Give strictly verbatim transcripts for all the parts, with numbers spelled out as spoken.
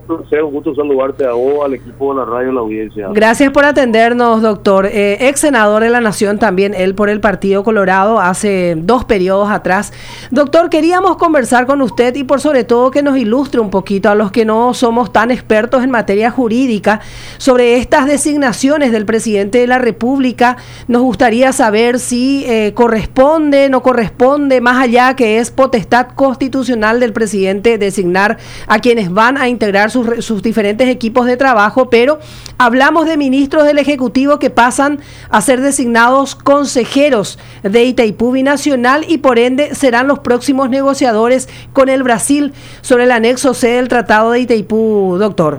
placer, un gusto saludarte a vos, al equipo de la radio y la audiencia. Gracias por atendernos, doctor. Eh, ex senador de la Nación también, él por el Partido Colorado, hace dos periodos atrás. Doctor, queríamos conversar con usted y por sobre todo que nos ilustre un poquito a los que no somos tan expertos en materia jurídica sobre estas designaciones del presidente de la República. Nos gustaría saber si eh, corresponde, no corresponde, más allá que es potestad constitucional del presidente designar a quienes van a integrar sus, sus diferentes equipos de trabajo, pero hablamos de ministros del Ejecutivo que pasan a ser designados consejeros de Itaipú Binacional y por ende serán los próximos negociadores con el Brasil sobre el anexo C del Tratado de Itaipú, doctor.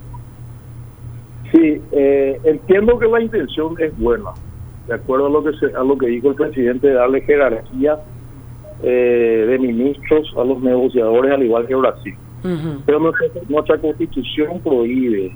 Sí, eh, entiendo que la intención es buena, de acuerdo a lo que se, a lo que dijo el presidente, de darle jerarquía eh, de ministros a los negociadores, al igual que Brasil. Uh-huh. Pero nuestra, nuestra Constitución prohíbe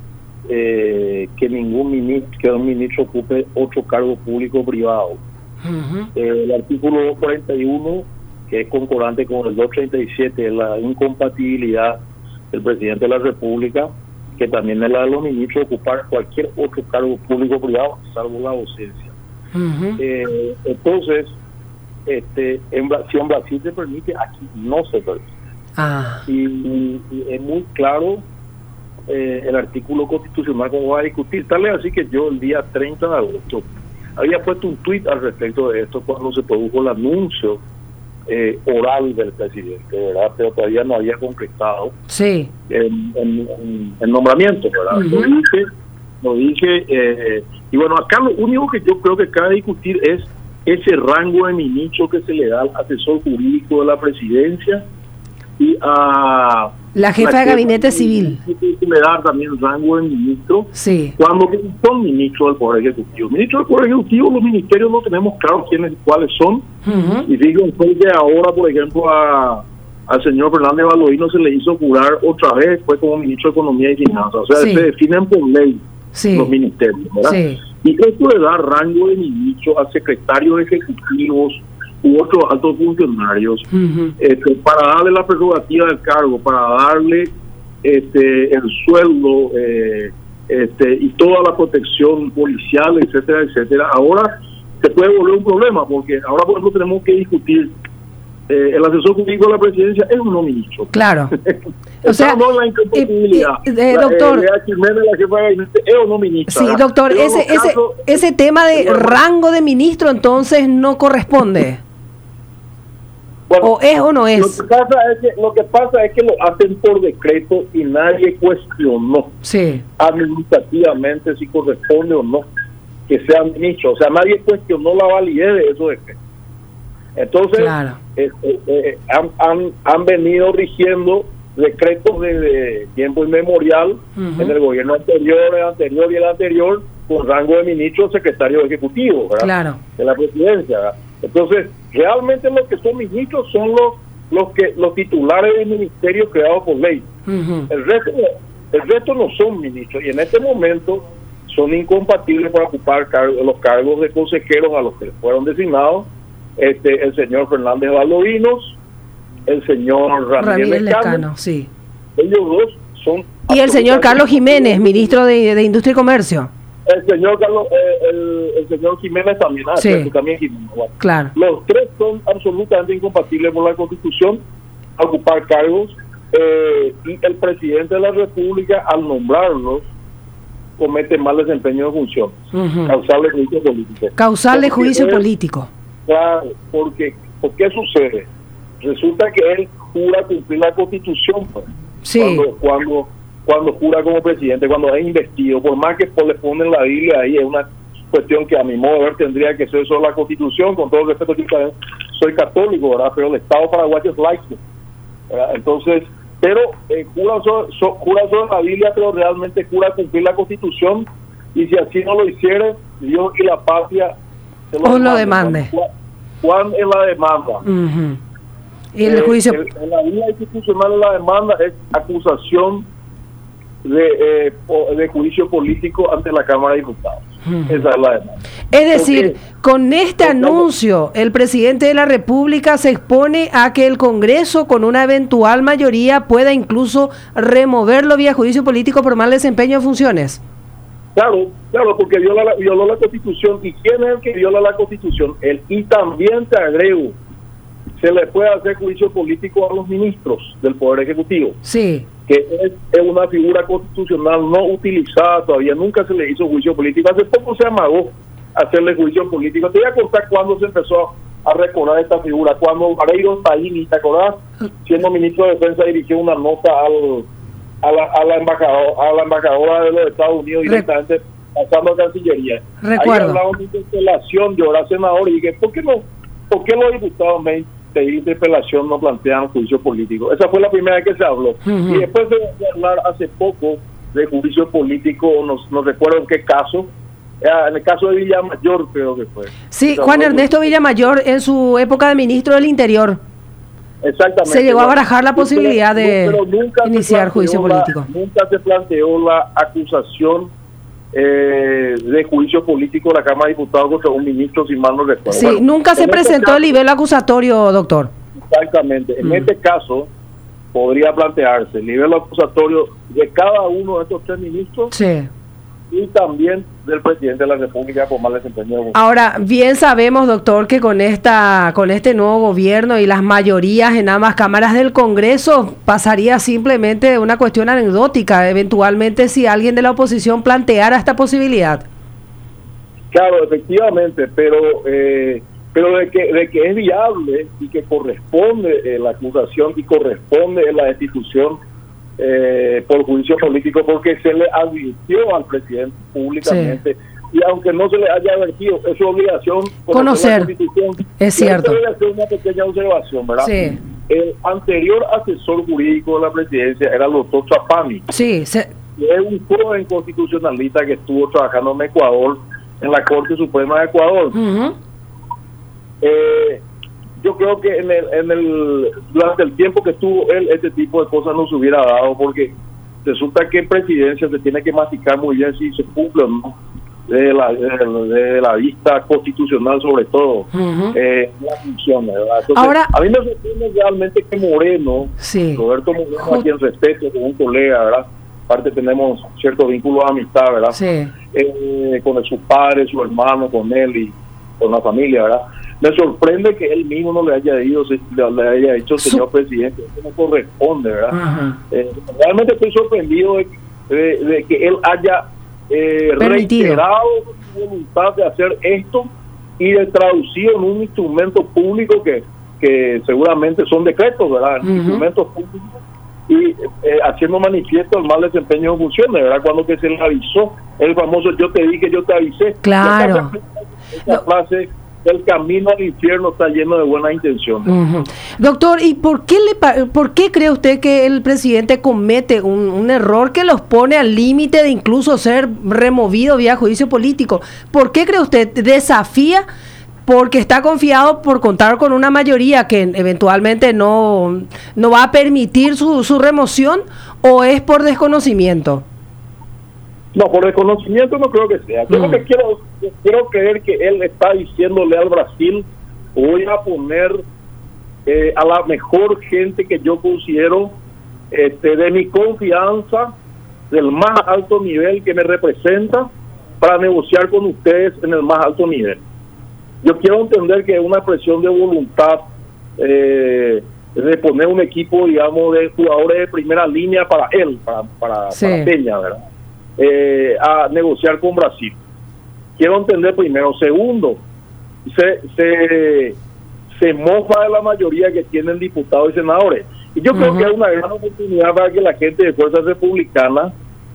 eh, que ningún ministro, que un ministro ocupe otro cargo público o privado. Uh-huh. Eh, el artículo doscientos cuarenta y uno, que es concordante con el doscientos treinta y siete, es la incompatibilidad del presidente de la República, que también es la de los ministros, ocupar cualquier otro cargo público o privado, salvo la docencia. Uh-huh. Eh, entonces, este, en Brasil, en Brasil se permite, aquí no se permite. Ah. Y, y, y es muy claro eh, el artículo constitucional como va a discutir. Tal es así que yo el día treinta de agosto había puesto un tuit al respecto de esto cuando se produjo el anuncio eh, oral del presidente, ¿verdad? Pero todavía no había concretado sí. el, el, el, el nombramiento, ¿verdad? Uh-huh. Lo dije, lo dije eh, y bueno, acá lo único que yo creo que cabe discutir es ese rango de ministro que se le da al asesor jurídico de la presidencia y a la jefa la de gabinete civil. Le da también rango de ministro sí. cuando son ministros del Poder Ejecutivo. Ministros del Poder Ejecutivo, los ministerios no tenemos claro quiénes cuáles son. Uh-huh. Y fíjense que ahora, por ejemplo, a al señor Fernández Valdoino se le hizo jurar otra vez, fue como ministro de Economía y Finanzas. O sea, sí. se definen por ley sí. los ministerios, ¿verdad? Sí. Y esto de dar rango de ministro a secretarios ejecutivos u otros altos funcionarios, uh-huh. este, para darle la prerrogativa del cargo, para darle este el sueldo eh, este y toda la protección policial, etcétera, etcétera, ahora se puede volver un problema, porque ahora por ejemplo tenemos que discutir eh, el asesor jurídico de la presidencia es un no ministro. Claro. O sea, no la incompatibilidad. Eh, eh, doctor, la, eh, Jiménez, la jefa de gabinete, es un no ministro. Sí, doctor, ese, ese, casos, ese tema de bueno, rango de ministro entonces no corresponde. Bueno, ¿o es o no es? Lo que pasa es que lo que pasa es que lo hacen por decreto y nadie cuestionó sí. administrativamente si corresponde o no que sea ministro. O sea, nadie cuestionó la validez de esos decretos. Entonces, claro. eh, eh, eh, han, han, han venido rigiendo decretos desde tiempo inmemorial uh-huh. en el gobierno anterior, el anterior y el anterior, con rango de ministro, secretario ejecutivo, ¿verdad? Claro. De la presidencia, ¿verdad? Entonces, realmente los que son ministros son los los que los titulares del ministerio creados por ley. Uh-huh. El resto el resto no son ministros y en este momento son incompatibles para ocupar car- los cargos de consejeros a los que fueron designados este el señor Fernández Valdovinos, el señor Ramírez, Ramírez Lecano, sí. Ellos dos son y el señor Carlos Jiménez, ministro de, de Industria y Comercio. El señor Carlos, eh, el, el señor Jiménez también, ah, sí. también Jiménez, bueno. Claro. Los tres son absolutamente incompatibles por la Constitución a ocupar cargos eh, y el presidente de la República al nombrarlos comete mal desempeño de funciones, uh-huh. causal de juicio político. Causal de juicio es, político. Claro, porque ¿por qué sucede? Resulta que él jura cumplir la Constitución, pues, sí. cuando cuando cuando jura como presidente, cuando es investido, por más que le ponen la Biblia ahí, es una cuestión que a mi modo de ver tendría que ser solo la Constitución, con todo el respeto que soy católico, ¿verdad? Pero el Estado paraguayo es laico, ¿verdad? Entonces, pero eh, jura, sobre, so, jura sobre la Biblia, pero realmente jura cumplir la Constitución, y si así no lo hiciere, Dios y la patria se lo, lo demande. ¿Cuál es la demanda? Uh-huh. Y el eh, juicio. El, en la Biblia institucional de la demanda es acusación de, eh, de juicio político ante la Cámara de Diputados. Uh-huh. Esa es la demanda. Es decir, con este anuncio, el presidente de la República se expone a que el Congreso, con una eventual mayoría, pueda incluso removerlo vía juicio político por mal desempeño de funciones. Claro, claro, porque viola la, violó la Constitución. ¿Y quién es el que viola la Constitución? Él. Y también te agrego, se le puede hacer juicio político a los ministros del Poder Ejecutivo. Sí. Que es, es una figura constitucional no utilizada todavía, nunca se le hizo juicio político. Hace poco se amagó hacerle juicio político. Te voy a contar cuándo se empezó a recordar esta figura. Cuando Vareiro Taini, ¿te acordás? Siendo ministro de Defensa, dirigió una nota al, a, la, a, la embajadora, a la embajadora de los Estados Unidos directamente pasando a Cancillería. Recuerdo. Ahí hablaba de interpelación, yo era senador y dije, ¿por qué no? ¿Por qué los diputados me de interpelación no plantean juicio político? Esa fue la primera vez que se habló. Uh-huh. Y después de hablar hace poco de juicio político, no, no recuerdo en qué caso, en el caso de Villamayor creo que fue. Sí, Juan Ernesto Villamayor en su época de ministro del Interior. Exactamente. Se llegó a barajar la posibilidad de pero nunca iniciar juicio político. La, nunca se planteó la acusación eh, de juicio político de la Cámara de Diputados contra un ministro, sin mal no recuerdo. Sí, bueno, nunca se presentó este caso, el nivel acusatorio, doctor. Exactamente. En mm. este caso podría plantearse el nivel acusatorio de cada uno de estos tres ministros. Sí. Y también del presidente de la República por mal desempeño. Ahora, bien sabemos, doctor, que con esta con este nuevo gobierno y las mayorías en ambas cámaras del Congreso pasaría simplemente de una cuestión anecdótica, eventualmente si alguien de la oposición planteara esta posibilidad. Claro, efectivamente, pero eh, pero de que de que es viable y que corresponde eh, la acusación y corresponde la destitución Eh, por juicio político, porque se le advirtió al presidente públicamente, sí. Y aunque no se le haya advertido, es su obligación conocer, la Constitución. Es cierto. Voy a hacer una pequeña observación, ¿verdad? Sí. El anterior asesor jurídico de la presidencia era el doctor Trapani, sí, se... es un joven constitucionalista que estuvo trabajando en Ecuador, en la Corte Suprema de Ecuador. Uh-huh. eh, Yo creo que en el, en el durante el tiempo que estuvo él, este tipo de cosas no se hubiera dado, porque resulta que en presidencia se tiene que masticar muy bien si se cumple o no, de la, de, de la vista constitucional sobre todo, uh-huh. eh, las funciones, ¿verdad? Entonces, Ahora, a mí me sorprende realmente que Moreno, sí. Roberto Moreno, a quien respeto como un colega, ¿verdad? Aparte tenemos cierto vínculo de amistad, ¿verdad? Sí. Eh, con sus padres, su hermano, con él y con la familia, ¿verdad? Me sorprende que él mismo no le haya ido, le haya dicho, señor presidente, eso no corresponde, ¿verdad? Uh-huh. Eh, realmente estoy sorprendido de, de, de que él haya eh, reiterado su voluntad de hacer esto y de traducir en un instrumento público que, que seguramente son decretos, ¿verdad? Uh-huh. Instrumentos públicos y eh, haciendo manifiesto el mal desempeño de funciones, ¿verdad? Cuando que se le avisó el famoso yo te dije, yo te avisé. Claro. Esa no. frase, el camino al infierno está lleno de buenas intenciones. Uh-huh. Doctor, ¿y por qué le por qué cree usted que el presidente comete un, un error que los pone al límite de incluso ser removido vía juicio político? ¿Por qué cree usted desafía? Porque está confiado por contar con una mayoría que eventualmente no, no va a permitir su, su remoción, ¿o es por desconocimiento? No, por desconocimiento no creo que sea. Yo mm. lo que quiero, quiero creer que él está diciéndole al Brasil, voy a poner eh, a la mejor gente que yo considero este, de mi confianza, del más alto nivel que me representa, para negociar con ustedes en el más alto nivel. Yo quiero entender que es una expresión de voluntad eh, de poner un equipo, digamos, de jugadores de primera línea para él, para, para, sí. para Peña, ¿verdad? Eh, a negociar con Brasil. Quiero entender primero. Segundo, se, se, se mofa de la mayoría que tienen diputados y senadores. Y yo uh-huh. creo que hay una gran oportunidad para que la gente de Fuerza Republicana,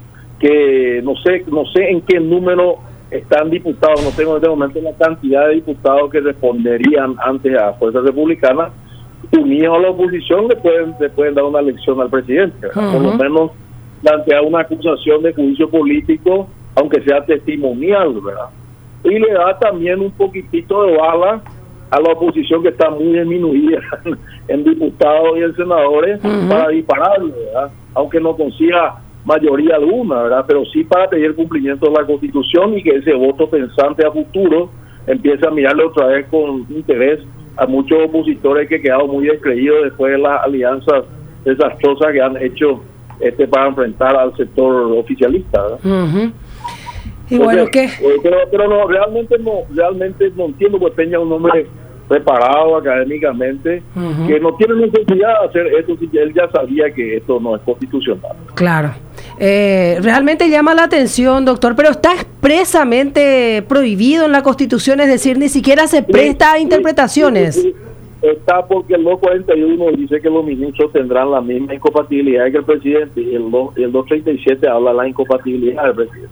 que no sé, no sé en qué número están diputados, no tengo en este momento la cantidad de diputados que responderían antes a Fuerza Republicana, unidos a la oposición, le pueden, le pueden dar una lección al presidente, uh-huh. por lo menos plantear una acusación de juicio político, aunque sea testimonial, ¿verdad? Y le da también un poquitito de bala a la oposición que está muy disminuida en diputados y en senadores uh-huh. para dispararle, ¿verdad? Aunque no consiga mayoría alguna, ¿verdad? Pero sí para pedir cumplimiento de la Constitución y que ese voto pensante a futuro empiece a mirarle otra vez con interés a muchos opositores que han quedado muy descreídos después de las alianzas desastrosas que han hecho este para enfrentar al sector oficialista, ¿verdad? Uh-huh. Y Entonces, bueno, ¿qué? Eh, pero, pero no, realmente no, realmente no entiendo, pues Peña es un hombre preparado académicamente, uh-huh. que no tiene necesidad de hacer esto, si él ya sabía que esto no es constitucional. Claro. Eh, realmente llama la atención, doctor, pero está expresamente prohibido en la Constitución, es decir, ni siquiera se presta sí, a interpretaciones. Sí, sí, sí. Está porque el dos cuarenta y uno dice que los ministros tendrán la misma incompatibilidad que el presidente, y el, el dos treinta y siete habla de la incompatibilidad del presidente.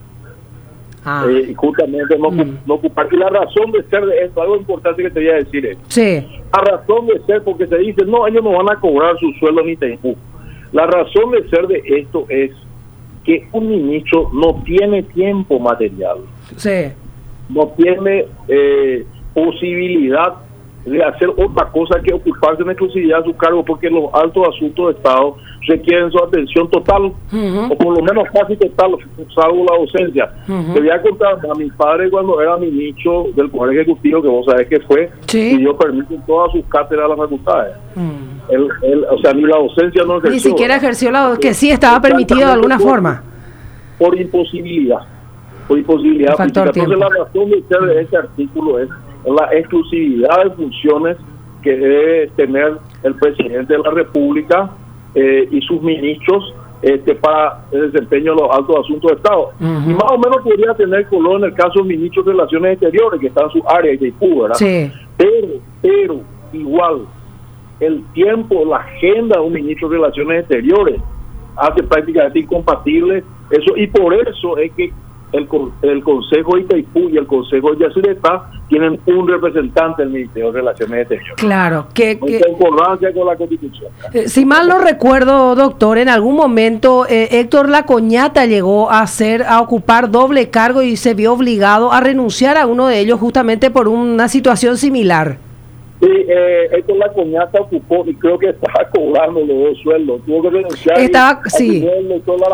Ah. Eh, y justamente no, mm. no ocupar. Y la razón de ser de esto, algo importante que te voy a decir es, sí. la razón de ser, porque se dice, no, ellos no van a cobrar su sueldo ni tiempo. La razón de ser de esto es que un ministro no tiene tiempo material. Sí. No tiene eh, posibilidad de hacer otra cosa que ocuparse en exclusividad de su cargo, porque los altos asuntos de Estado requieren su atención total, uh-huh. o por lo menos casi total, salvo la ausencia. Uh-huh. Te voy a contar, a mi padre cuando era ministro del Poder Ejecutivo, que vos sabés que fue, sí. pidió permiso en todas sus cátedras a las facultades. Uh-huh. él, él, o sea, ni la ausencia no ejerció. Ni siquiera ejerció la que sí estaba permitido de alguna por, forma. Por imposibilidad. Por imposibilidad. Entonces la razón de ser de este artículo es la exclusividad de funciones que debe tener el presidente de la República eh, y sus ministros este, para el desempeño de los altos asuntos de Estado. Uh-huh. Y más o menos podría tener color en el caso del ministro de Relaciones Exteriores, que está en su área de Itaipú, ¿verdad? Sí. Pero, pero, igual, el tiempo, la agenda de un ministro de Relaciones Exteriores hace prácticamente incompatible eso, y por eso es que El, el Consejo de Itaipú y el Consejo de Yacyretá tienen un representante del Ministerio de Relaciones Exteriores. Claro, que, que en concordancia con la Constitución. Eh, si mal no recuerdo, doctor, en algún momento eh, Héctor Lacoñata llegó a hacer, a ocupar doble cargo y se vio obligado a renunciar a uno de ellos justamente por una situación similar. Sí, eh, Héctor Lacoñata ocupó y creo que estaba cobrando los dos sueldos. Tuvo que renunciar. Estaba, y, sí. El,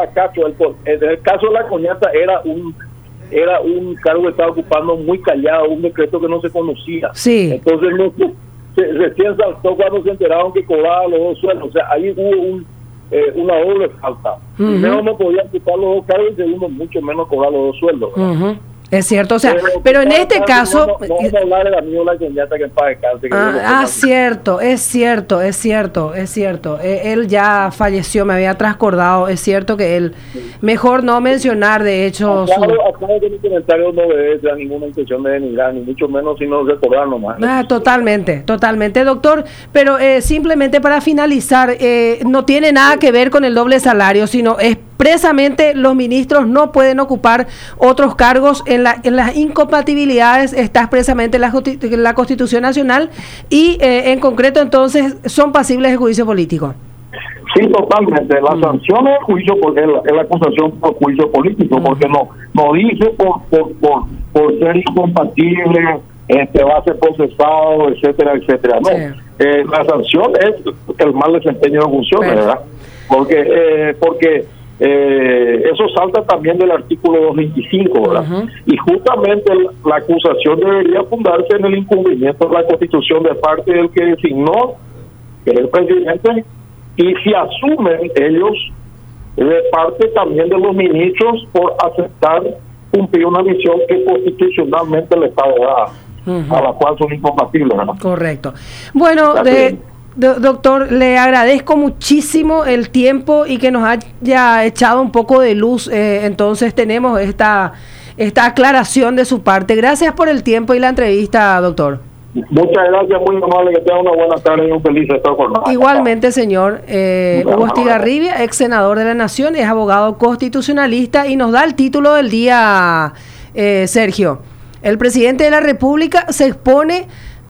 el, el caso de Lacoñata era un era un cargo que estaba ocupando muy callado, un decreto que no se conocía. Sí. Entonces no se, recién saltó cuando se enteraron que cobraba los dos sueldos. O sea, ahí hubo un, eh, una doble falta. Uh-huh. Primero no podía ocupar los dos cargos y segundo mucho menos cobrar los dos sueldos. Uh-huh. Es cierto, o sea, pero, pero en este caso... No, no, no vamos a hablar del amigo Lacoñata que en paz descanse. Ah, ah cierto, es cierto, es cierto, es cierto. Eh, él ya falleció, me había transcordado, es cierto que él... Mejor no mencionar, de hecho... Aclaro, su... aclaro que mi comentario no obedece a ninguna intención de denigrar, ni mucho menos sino recordar nomás. Ah, totalmente, totalmente, doctor. Pero eh, simplemente para finalizar, eh, no tiene nada que ver con el doble salario, sino expresamente los ministros no pueden ocupar otros cargos. En, la, en las incompatibilidades está expresamente la, la Constitución Nacional y eh, en concreto entonces son pasibles de juicio político. Sí, totalmente. La mm. sanción es juicio, es la, es la acusación por juicio político, mm. porque no no dice por por por, por ser incompatible, este va a ser procesado, etcétera, etcétera. No, sí. eh, la sanción es el mal desempeño de funciones, Pero. ¿verdad? Porque eh, porque Eh, eso salta también del artículo doscientos veinticinco, ¿verdad? Uh-huh. Y justamente la, la acusación debería fundarse en el incumplimiento de la Constitución de parte del que designó, que es el presidente, y si asumen ellos de parte también de los ministros por aceptar cumplir una misión que constitucionalmente le está dada, uh-huh. a la cual son incompatibles, ¿verdad? Correcto. Bueno, de... Doctor, le agradezco muchísimo el tiempo y que nos haya echado un poco de luz. Eh, entonces tenemos esta esta aclaración de su parte. Gracias por el tiempo y la entrevista, doctor. Muchas gracias, muy amable, que tenga una buena tarde y un feliz resto por nada. Igualmente, señor. Eh, Hugo Estigarribia, ex senador de la Nación, es abogado constitucionalista y nos da el título del día, eh, Sergio. El presidente de la República se expone